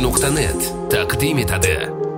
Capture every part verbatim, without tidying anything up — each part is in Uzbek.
nuqta net taqdim etadi.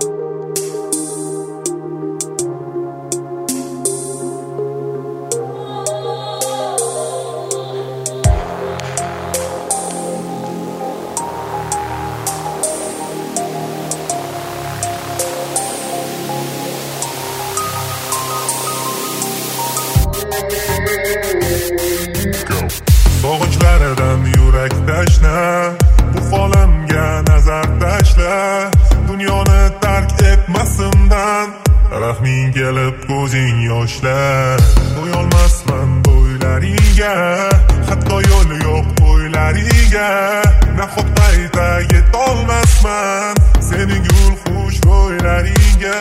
Sog'inchlardan yurak tashna, bu holimga nazar tashla. Dunyoni tark etmasimdan rahming kelib ko'zing yoshlar. Do'yolmasman bo'ylaringga, hatto yo'li yo'q bo'ylariga. Nahot qayta yetolmasman sening gul xush bo'ylaringga.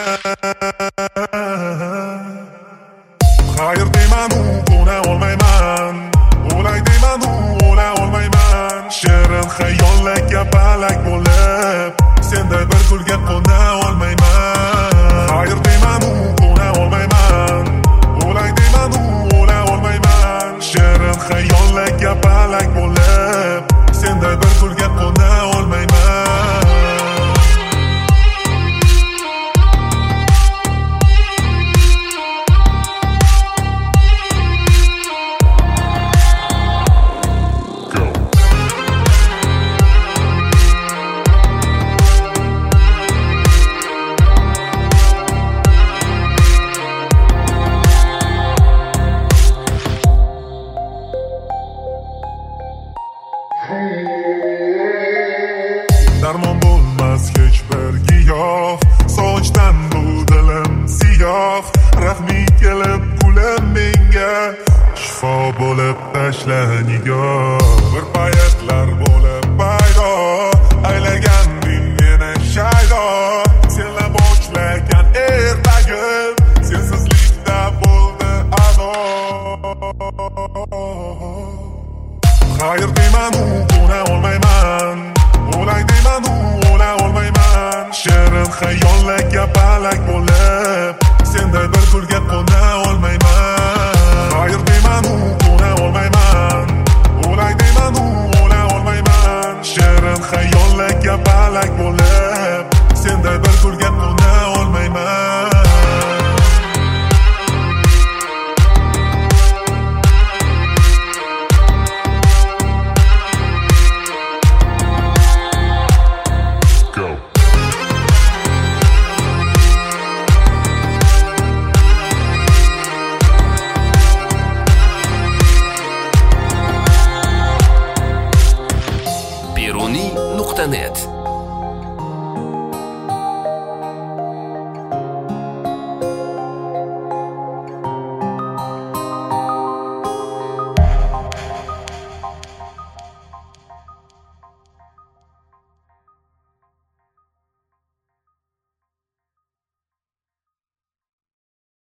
Xayr deyman, ko'na olmayman. O'lay deyman, o'la olmayman. Shirin xayollar kapalak bo'lib, senday bir gulga qo'na olmayman. Xayr deyman, ko'na olmayman. O'lay deyman, o'la olmayman. Shirin xayollar kapalak bo'lib, senday bir gulga qo'na olmayman. Darmon bo'lmas hech bir giyoh, sochdan bu dilim siyoh. Rahming kelib kulim menga, shifo bo'lib tashla nigoh. Bir paytlar bo'lib paydo, aylaganding meni shaydo. Senla boshlagan ertagim, sensizlikda bo'ldi ado. Xayr deyman, ko'na olmayman. O'lay deyman, o'la olmayman. Shirin xayollar kapalak bo'lib, senday bir gulga qo'na olmayman. Xayr deyman, ko'na olmayman. O'lay deyman, o'la olmayman. Shirin xayollar kapalak bo'lib, senday bir gulga qo'na olmayman. beruniy nuqta net